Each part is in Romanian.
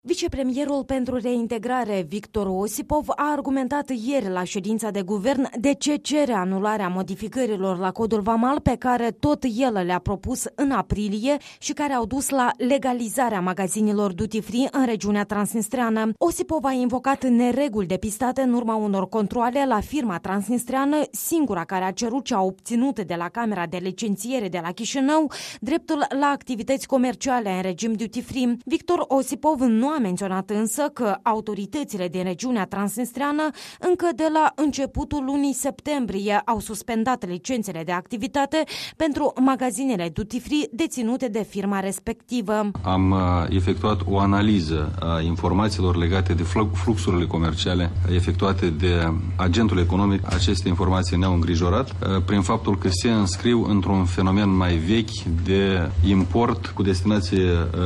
Vicepremierul pentru reintegrare, Victor Osipov, a argumentat ieri la ședința de guvern de ce cere anularea modificărilor la codul vamal pe care tot el le-a propus în aprilie și care au dus la legalizarea magazinelor duty-free în regiunea transnistreană. Osipov a invocat nereguli depistate în urma unor controale la firma transnistreană, singura care a cerut și a obținut de la Camera de Licențiere de la Chișinău dreptul la activități comerciale în regim duty-free. Victor Osipov nu a menționat însă că autoritățile din regiunea transnistreană încă de la începutul lunii septembrie au suspendat licențele de activitate pentru magazinele duty-free deținute de firma respectivă. Am efectuat o analiză a informațiilor legate de fluxurile comerciale efectuate de agentul economic. Aceste informații ne-au îngrijorat prin faptul că se înscriu într-un fenomen mai vechi de import cu destinație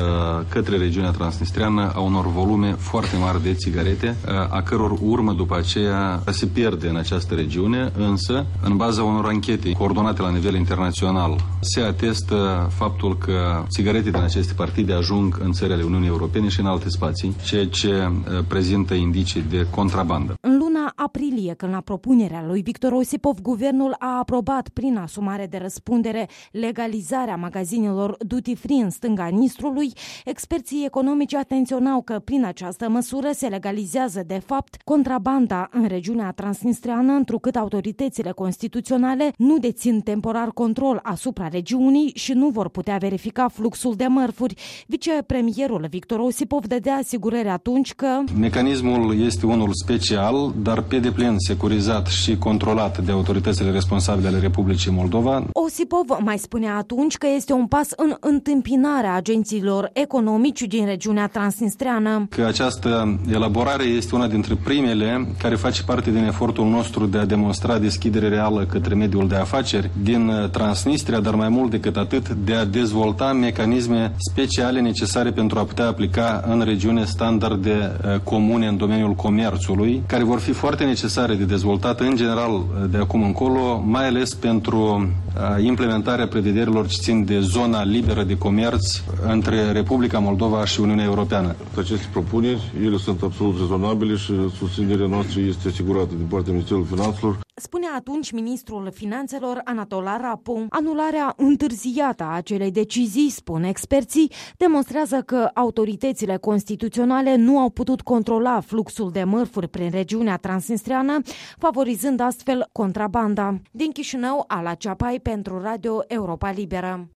către regiunea transnistreană a unor volume foarte mari de țigarete, a căror urmă după aceea se pierde în această regiune, însă, în baza unor anchete coordonate la nivel internațional, se atestă faptul că țigarete din aceste partide ajung în țările Uniunii Europene și în alte spații, ceea ce prezintă indicii de contrabandă. În luna aprilie, când la propunerea lui Victor Osipov, guvernul a aprobat prin asumare de răspundere legalizarea magazinelor duty-free în stânga Nistrului, experții economici atenționau că prin această măsură se legalizează de fapt contrabanda în regiunea transnistreană, întrucât autoritățile constituționale nu dețin temporar control asupra regiunii și nu vor putea verifica fluxul de mărfuri. Vicepremierul Victor Osipov dădea asigurări atunci că mecanismul este unul special, dar pe deplin securizat și controlat de autoritățile responsabile ale Republicii Moldova. Osipov mai spunea atunci că este un pas în întâmpinarea agenților economici din regiunea transnistreană. Că această elaborare este una dintre primele care face parte din efortul nostru de a demonstra deschidere reală către mediul de afaceri din Transnistria, dar mai mult decât atât, de a dezvolta mecanisme speciale necesare pentru a putea aplica în regiune standarde comune în domeniul comerțului, care vor fi foarte necesare de dezvoltat în general de acum încolo, mai ales pentru implementarea prevederilor ce țin de zona liberă de comerț între Republica Moldova și Uniunea Europeană. Aceste propuneri, ele sunt absolut rezonabile și susținerea noastră este asigurată din partea Ministerului Finanțelor. Spunea atunci ministrul Finanțelor Anatol Arapu. Anularea întârziată a acelei decizii, spun experții, demonstrează că autoritățile constituționale nu au putut controla fluxul de mărfuri prin regiunea transnistreană, favorizând astfel contrabanda. Din Chișinău, Ala Ceapai pentru Radio Europa Liberă.